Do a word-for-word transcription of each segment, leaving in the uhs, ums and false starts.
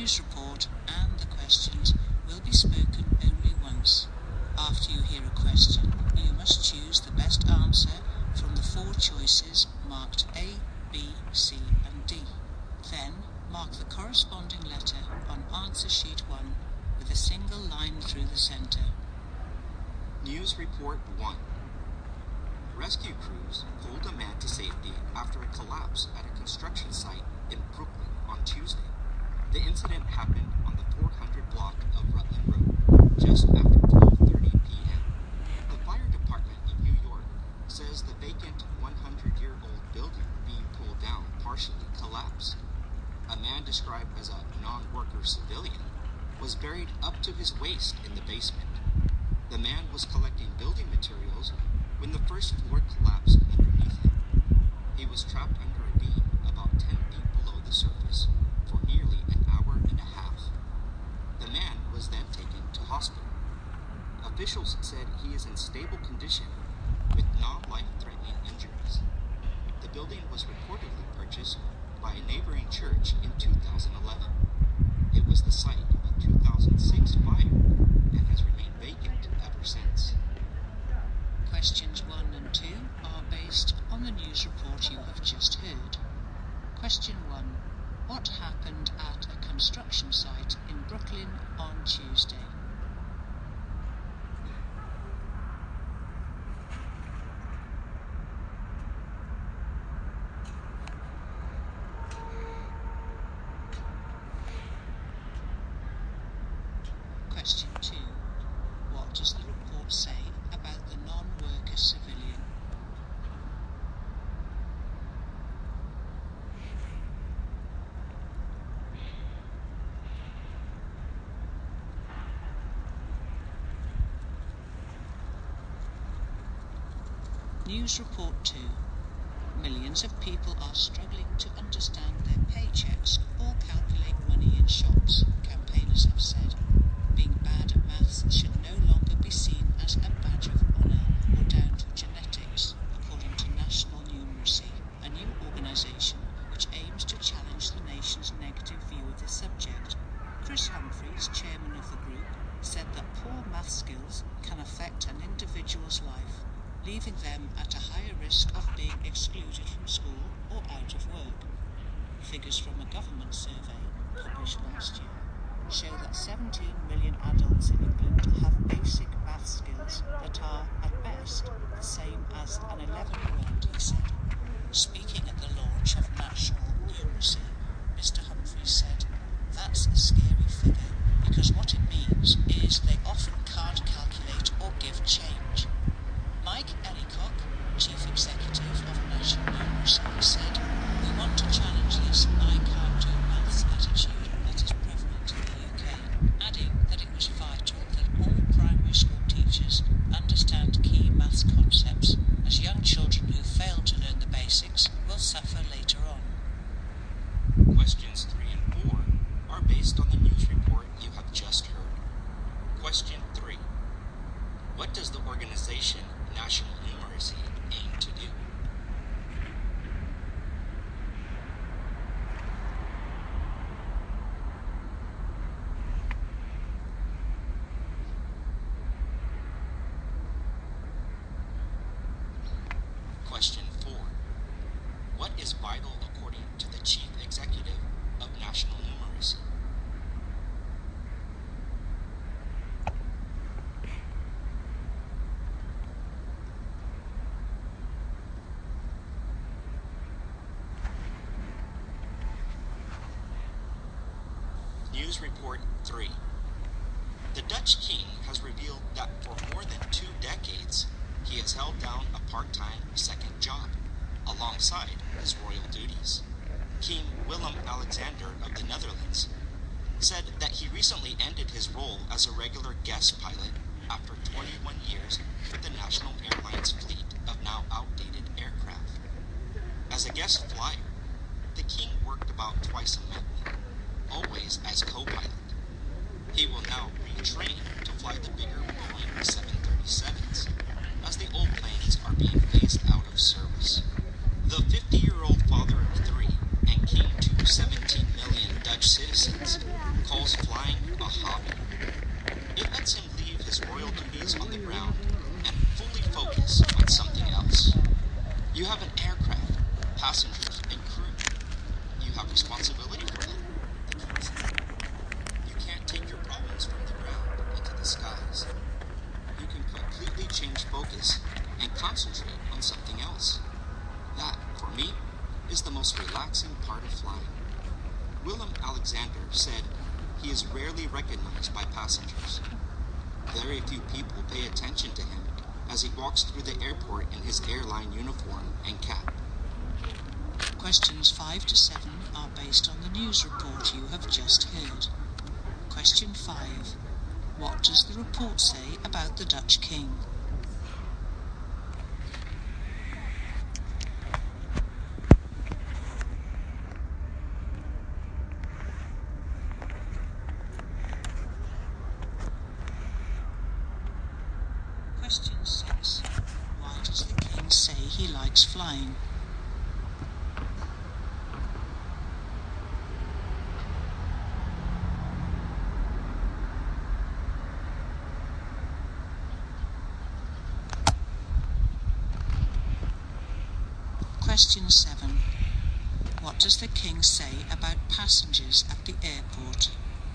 news report and the questions will be spoken only once. After you hear a question, you must choose the best answer from the four choices marked A, B, C and D. Then mark the corresponding letter on answer sheet one with a single line through the center. News Report one. Rescue crews pulled a man to safety after a collapse at a construction site in Brooklyn on Tuesday. The incident happened on the four hundred block of Rutland Road just after twelve thirty p.m. The fire department of New York says the vacant one hundred year old building being pulled down partially collapsed. A man described as a non-worker civilian was buried up to his waist in the basement. The man was collecting building materials when the first floor collapsed underneath him. He was trapped under a beam about ten feet below the surface for nearly an hour and a half. The man was then taken to hospital. Officials said he is in stable condition with non-life-threatening injuries. The building was reportedly purchased by a neighboring church in two thousand eleven. It was the site of a two thousand six fire and has remained vacant ever since. Questions one and two are based on the news report you have just heard. Question one. What happened at a construction site in Brooklyn on Tuesday? Question two. What does the report say about the non-worker civilian? News Report two. Millions of people are struggling to understand their paychecks or calculate money in shops, campaigners have said. Being bad at maths should no longer be seen as a badge of honour or down to genetics, according to National Numeracy, a new organisation which aims to challenge the nation's negative view of the subject. Chris Humphreys, chairman of the group, said that poor math skills can affect an individual's life, leaving them at a higher risk of being excluded from school or out of work. Figures from a government survey published last year show that seventeen million adults in England have basic math skills that are, at best, the same as an eleven-year-old, he said. Speaking at the launch of National Numeracy, Mister Humphreys said, "That's a scary figure because what it means is they often can't calculate or give change." Mike Ellicock, Chief Executive of National Numeracy, said, "We want to challenge this I can't do maths attitude that is prevalent in the U K, adding that it was vital that all primary school teachers understand key maths concepts, as young children who fail to learn the basics will suffer later on." Questions three and four are based on the news report you have just heard. Question three. What does the organization National Numeracy aim to do? Question four. What is vital according to the Chief Executive of National Numeracy? News Report three. The Dutch king has revealed that for more than two decades, he has held down a part-time second job, alongside his royal duties. King Willem-Alexander of the Netherlands said that he recently ended his role as a regular guest pilot after twenty-one years with the National Airlines fleet of now outdated aircraft. As a guest flyer, the king worked about twice a month, always as co-pilot. He will now retrain to fly the bigger Boeing seven thirty-sevens, as the old planes are being phased out of service. The fifty-year-old father of three and king to seventeen million Dutch citizens You have an aircraft, passengers, and crew. You have responsibility for them, the king said. You can't take your problems from the ground into the skies. You can completely change focus and concentrate on something else. That, for me, is the most relaxing part of flying. Willem Alexander said he is rarely recognized by passengers. Very few people pay attention to him as he walks through the airport in his airline uniform and cap. Questions five to seven are based on the news report you have just heard. Question five. What does the report say about the Dutch king? Question six. Why does the king say he likes flying? Question seven. What does the king say about passengers at the airport?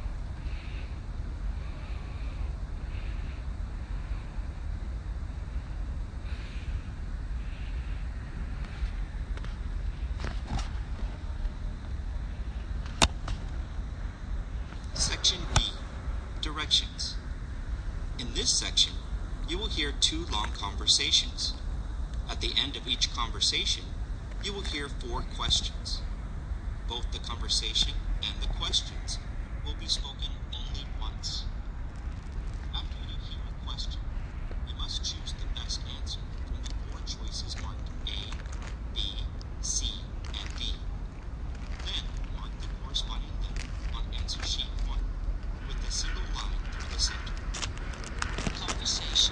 Section B. Directions. In this section, you will hear two long conversations. At the end of each conversation, you will hear four questions. Both the conversation and the questions will be spoken only once. After you hear a question, you must choose the best answer from the four choices marked A, B, C, and D. Then mark the corresponding letter on answer sheet one with a single line through the center. Conversation.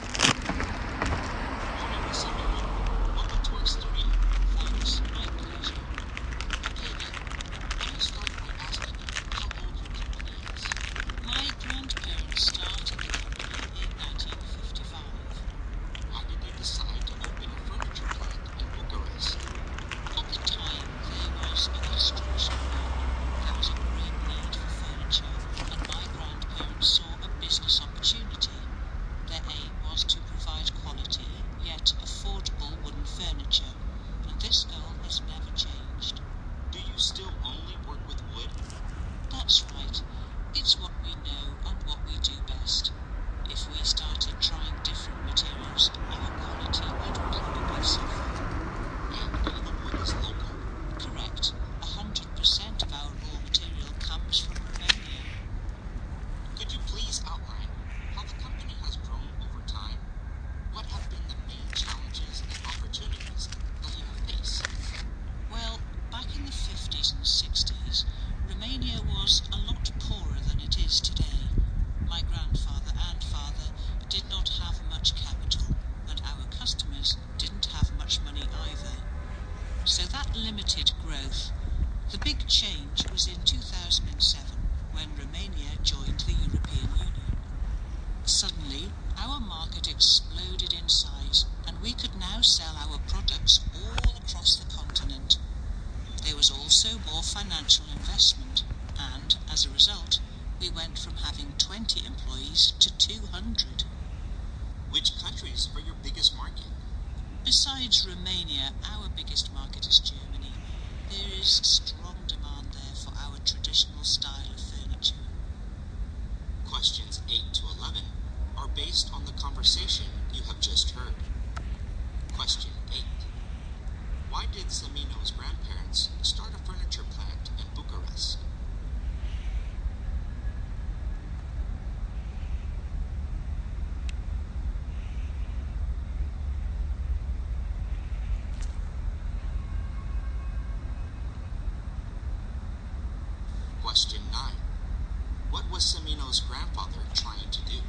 Morning, Miss Underwood. Welcome to X three. Thanks, my pleasure. Okay then, let me start by asking you how old your company is. My grandparents started the company in nineteen fifty-five. Why did they decide to open a furniture plant in Bucharest? At the time, there was a construction boom. There was a great need for furniture, and my grandparents saw a business opportunity. Their aim was to provide quality, yet affordable wooden furniture, and this goal has never changed. Do you still only work with wood? That's right. It's what we know and what we do best. If we started trying different materials, our quality would probably suffer. And all the wood is local. Correct. A hundred percent of our raw material comes from Romania. Could you please outline how the company has grown over time? What have been the main challenges and opportunities that you have faced? Well, back in the fifties and sixties, Romania was a lot poorer than it is today. My grandfather and father did not have much capital, and our customers didn't have much money either. So that limited growth. The big change was in two thousand seven, when Romania joined the European Union. Suddenly, our market exploded in size, and we could now sell our products all across the continent. There was also more financial investment, and, as a result, we went from having twenty employees to two hundred. Which countries are your biggest market? Besides Romania, our biggest market is Germany. There is strong demand there for our traditional style of furniture. Questions eight to eleven are based on the conversation you have just heard. Question eight. Why did Semino's grandparents start a furniture plant in Bucharest? Question nine. What was Semino's grandfather trying to do?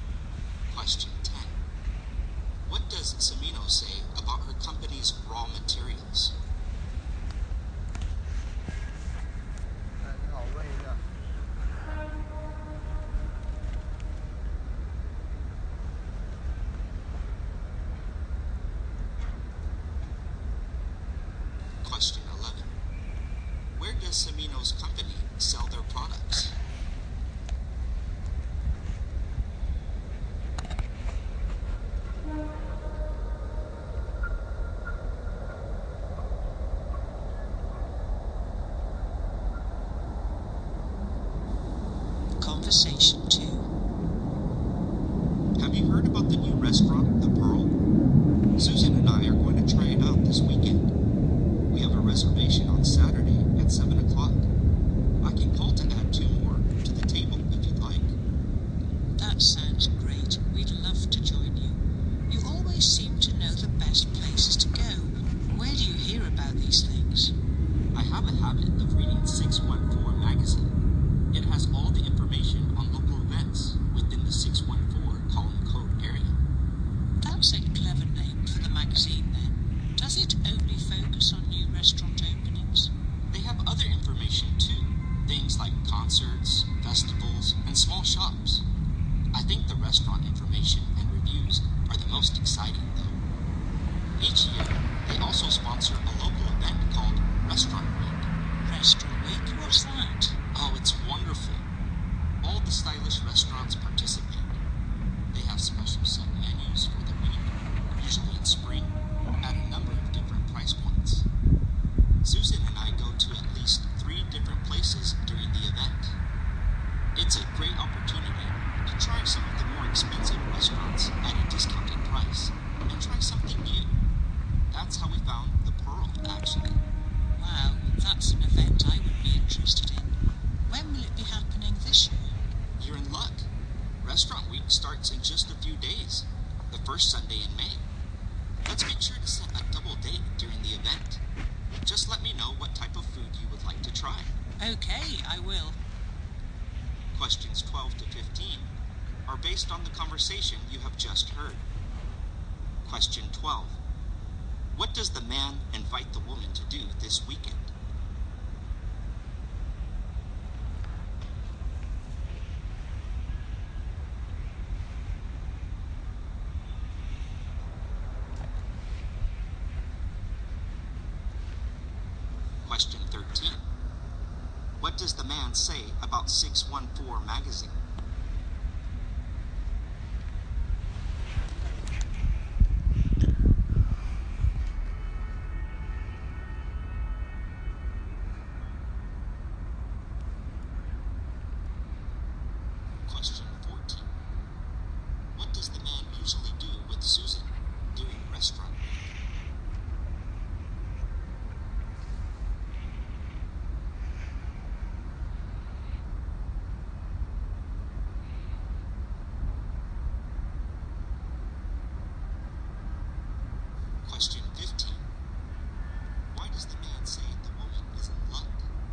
Question ten. What does Semino say about her company's raw materials? Conversation two. Have you heard about the new restaurant, The Pearl? Susan and I are going to try it out this weekend. We have a reservation on Saturday at seven o'clock. I can call to add two more to the table if you'd like. That sounds great. We'd love to join you. You always seem to know the best places to go. Where do you hear about these things? I have a habit of reading six one four magazine. It has all the information on local events within the six one four column code area. That's a clever name for the magazine then. Does it only focus on new restaurant openings? They have other information too. Things like concerts, festivals, and small shops. I think the restaurant information and reviews are the most exciting though. Each year, they also sponsor a local event called Restaurant Week. Restaurant Week? What's that? Oh, it's wonderful. All the stylish restaurants participate. They have special set menus for the week, usually in spring, at a number of different price points. Susan and I go to at least three different places during the event. It's a great opportunity to try some of the more expensive restaurants at a discounted price and try something new. That's how we found The Pearl, actually. Wow, that's an event I would be interested in. When will it be happening this year? You're in luck. Restaurant Week starts in just a few days, the first Sunday in May. Let's make sure to set a double date during the event. Just let me know what type of food you would like to try. Okay, I will. Questions twelve to fifteen are based on the conversation you have just heard. Question twelve. What does the man invite the woman to do this weekend? Question thirteen. What does the man say about six one four magazine? Question fourteen. What does the man usually do with Susan during restaurant week? Question fifteen. Why does the man say the woman is in luck?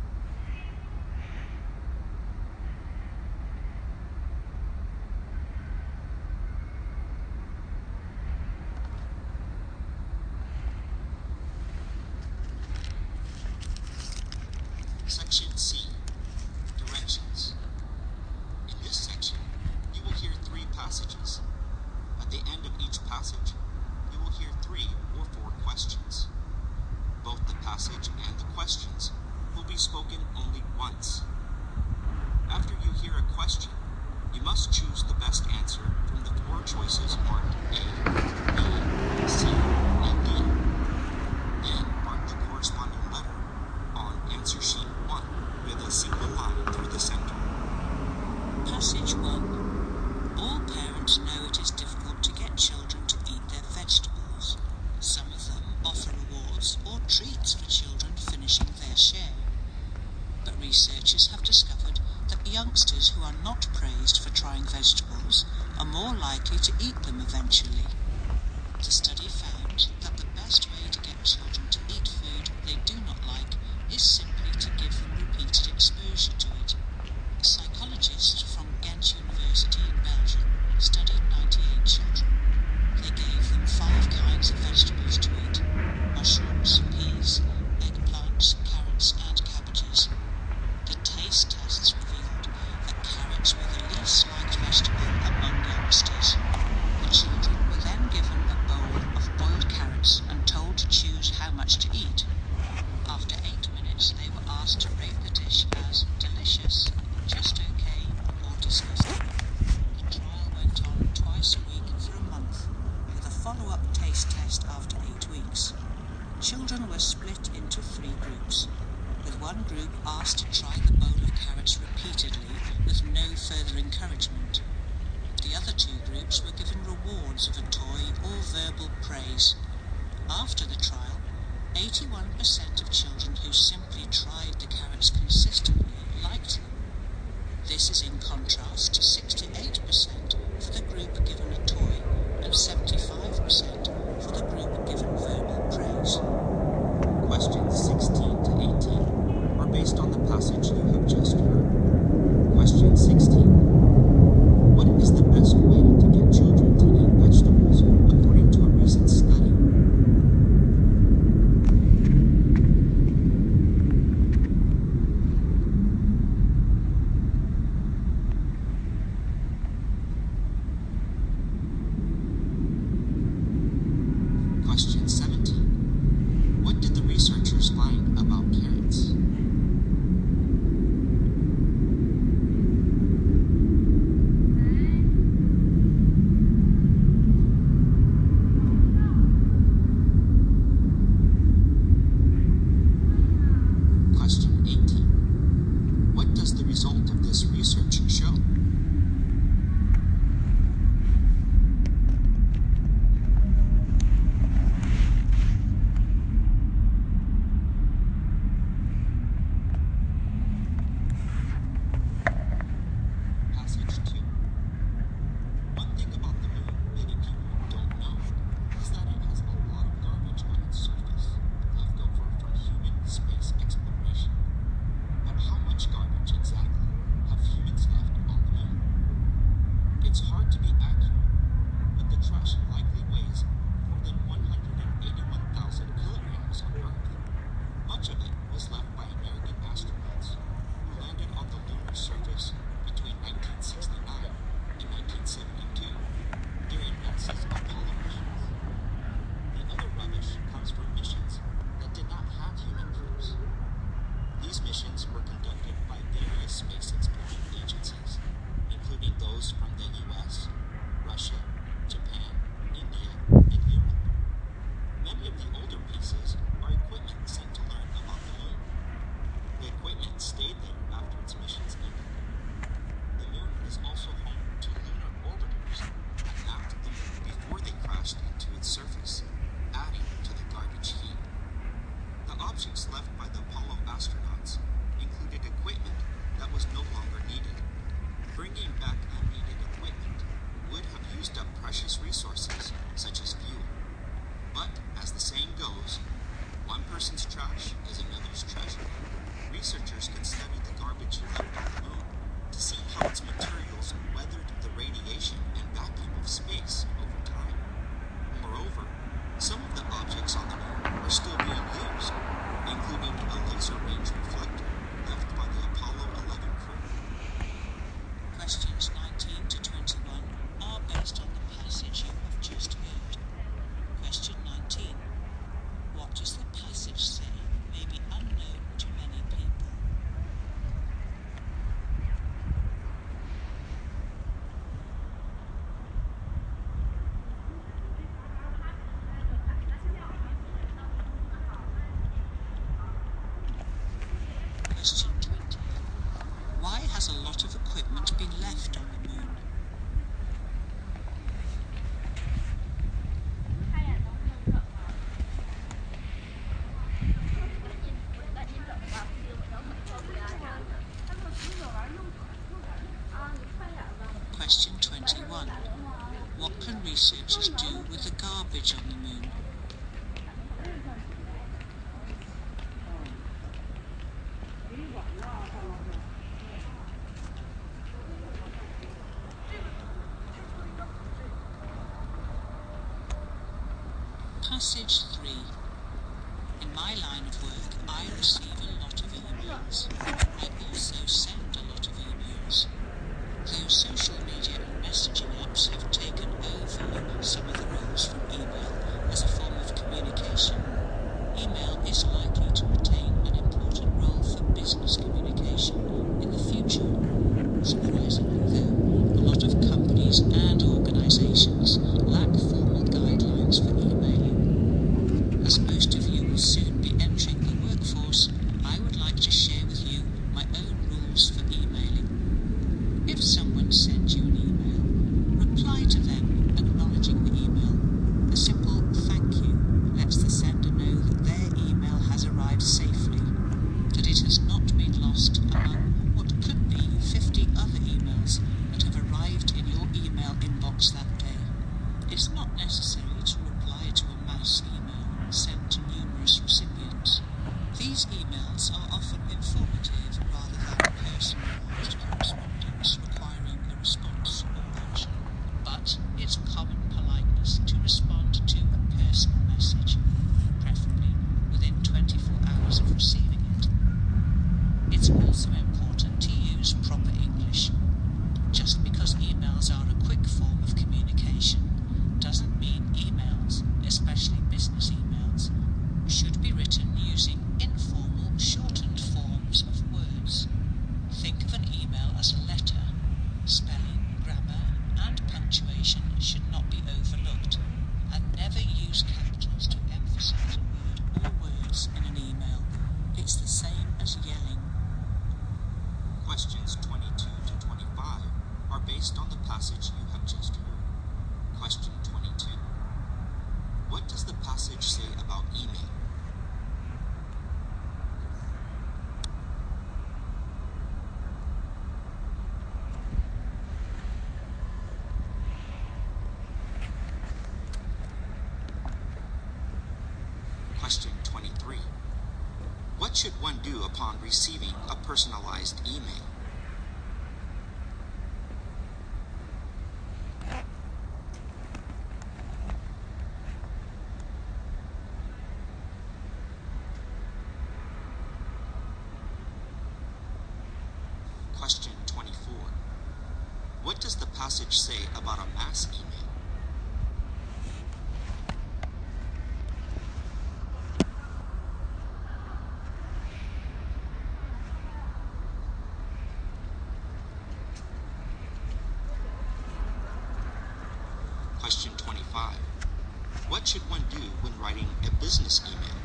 Section C. Directions. In this section, you will hear three passages. At the end of each passage, you will hear three or four questions. Both the passage and the questions will be spoken only once. After you hear a question, you must choose the best answer from the four choices marked A, B, C, and D. Then mark the corresponding letter on answer sheet one with a single line through the center. Passage one. All parents know it is difficult to get children to eat their vegetables. Some of them offer rewards or treats for children finishing their share. But researchers have discovered that youngsters who are not praised for trying vegetables are more likely to eat them eventually. The study found that the best way to get children to eat food they do not like is simply to give them repeated exposure to it. Psychologists from Ghent University in Belgium studied ninety-eight children. They gave them five kinds of vegetables to eat: mushrooms, peas, eggplants, carrots, and cabbages. The taste tests revealed that carrots were the least liked vegetable among youngsters. The children were then given a bowl of boiled carrots and told to choose how much to eat. After eight minutes, they were asked to rate the dish as delicious, just okay, or disgusting. The trial went on twice a week for a month, with a follow-up taste test after eight weeks. Children were split into three groups. with one group asked to try the bowl of carrots repeatedly with no further encouragement. The other two groups were given rewards of a toy or verbal praise. After the trial, eighty-one percent of children who simply tried the carrots consistently liked them. This is in contrast to sixty-eight percent for the group given a toy and seventy-five percent for the group given verbal praise. Questions sixteen to eighteen are based on the passage you have just heard. Question sixteen. What is the best way to get children to eat vegetables according to a recent study? Question seventeen. What did the researchers find about carrots? Question eighteen. What does the result of this research show? Passage two. One thing about the moon many people don't know is that it has a lot of garbage on its surface, left over from human space exploration. But how much garbage exactly have humans left on the moon? It's hard to be accurate, but the trash likely weighs more than one hundred eighty-one thousand kilograms on Earth. Much of it was left by American astronauts who landed on the lunar surface between nineteen sixty-nine and nineteen seventy-two during NASA's Apollo missions. The other rubbish comes from missions that did not have human crews. These missions were conducted by various space exploration agencies, including those from the U S, Russia, Japan, India, and Europe. Many of the older pieces are equipment sent to learn about the moon. The equipment stayed there after its missions ended. The moon is also home to lunar orbiters that mapped the moon before they crashed into its surface, adding to the garbage heap. The objects left by the Apollo astronauts included equipment that was no longer needed. Bringing back unneeded equipment would have used up precious resources such as fuel. But, as the saying goes, one person's trash is another's treasure. Researchers can study the garbage left on the moon to see how its materials weathered the radiation and vacuum of space over time. Moreover, some of the objects on the moon are still being used, including a laser range reflector left by the Apollo eleven crew. Questions nineteen to twenty-one are based on the passage you have just heard. Question nineteen. What does the passage say may be unknown to many people? Question twenty. Why has a lot of equipment been left on the moon? Question twenty-one. What can researchers do with the garbage on the moon? Passage three. In my line of work, I receive a lot of emails. I also send a lot of emails. Though social media and messaging apps have taken over some of the roles from email as a form of communication, email is likely to retain an important role for business communication in the future. Surprisingly, though, a lot of companies and organizations lack formal guidelines for emailing. As most of you will soon be entering the workforce, I would like purpose of receiving it. It's also important to use proper English. Just because emails are a quick form of communication doesn't mean emails, especially business emails, should be written using informal, shortened forms of words. Think of an email as a letter. Spelling, grammar, and punctuation should not be overlooked, and never use capitals to emphasize a word or words in an email. It's the same as yelling. Questions twenty-two to twenty-five are based on the passage you have just heard. Question twenty-two. What does the passage say about email? Question twenty-three. What should one do upon receiving a personalized email? Question twenty-four. What does the passage say about a mass email? Question twenty-five. What should one do when writing a business email?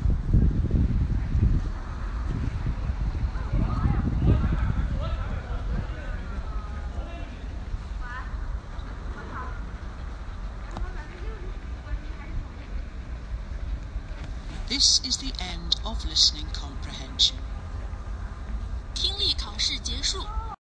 This is the end of listening comprehension. 听力考试结束。